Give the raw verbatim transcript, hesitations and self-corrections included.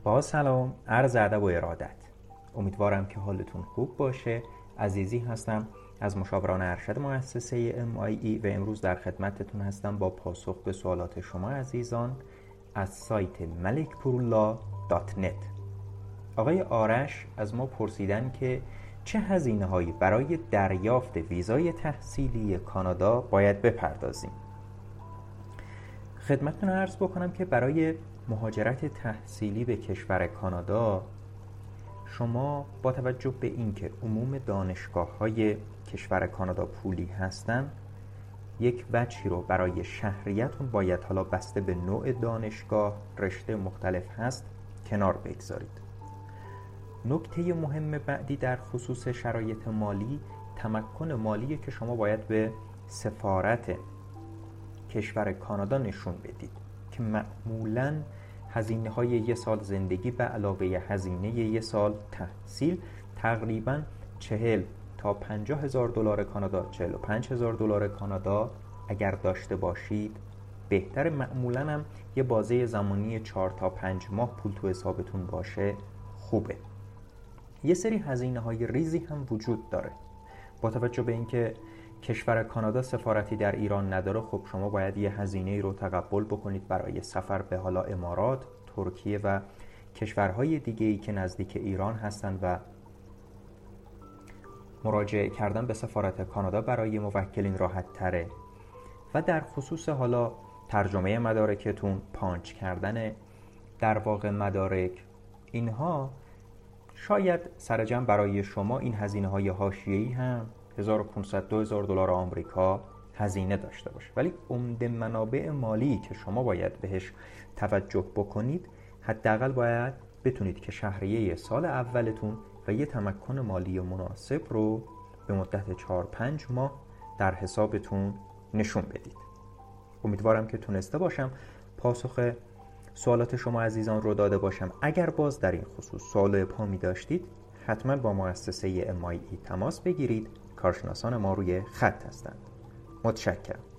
با سلام، عرض ادب و ارادت. امیدوارم که حالتون خوب باشه. عزیزی هستم از مشاوران ارشد مؤسسه ام آی ای و امروز در خدمتتون هستم با پاسخ به سوالات شما عزیزان از سایت ملک پورالله دات نت. آقای آرش از ما پرسیدن که چه هزینه هایی برای دریافت ویزای تحصیلی کانادا باید بپردازیم. خدمتتون عرض بکنم که برای مهاجرت تحصیلی به کشور کانادا شما با توجه به اینکه عموم دانشگاه‌های کشور کانادا پولی هستن، یک وجهی رو برای شهریتون باید، حالا بسته به نوع دانشگاه، رشته مختلف هست، کنار بگذارید. نکته مهم بعدی در خصوص شرایط مالی، تمکن مالی که شما باید به سفارت کشور کانادا نشون بدید که معمولاً هزینه های یک سال زندگی به علاوه هزینه یک سال تحصیل تقریباً چهل تا پنجاه هزار دلار کانادا، چهل و پنج هزار دلار کانادا اگر داشته باشید بهتر. معمولاً هم یه بازه زمانی چهار تا پنج ماه پول تو حسابتون باشه خوبه. یه سری هزینه های ریزی هم وجود داره. با توجه به اینکه کشور کانادا سفارتی در ایران نداره، خب شما باید یه هزینه رو تقبل بکنید برای سفر به حالا امارات، ترکیه و کشورهای دیگه‌ای که نزدیک ایران هستن و مراجعه کردن به سفارت کانادا برای موکلین راحت تره. و در خصوص حالا ترجمه مدارکتون، پانچ کردن در واقع مدارک، اینها شاید سرجم برای شما این هزینه های حاشیه‌ای هم هزار و پانصد دو هزار دلار آمریکا هزینه داشته باشه، ولی عمده منابع مالی که شما باید بهش توجه بکنید، حداقل باید بتونید که شهریه سال اولتون و یه تمکن مالی مناسب رو به مدت چهار پنج ماه در حسابتون نشون بدید. امیدوارم که تونسته باشم پاسخ سوالات شما عزیزان رو داده باشم. اگر باز در این خصوص سوال ابهامی داشتید، حتما با مؤسسه ام آی ای تماس بگیرید. کارشناسان ما روی خط هستند. متشکرم.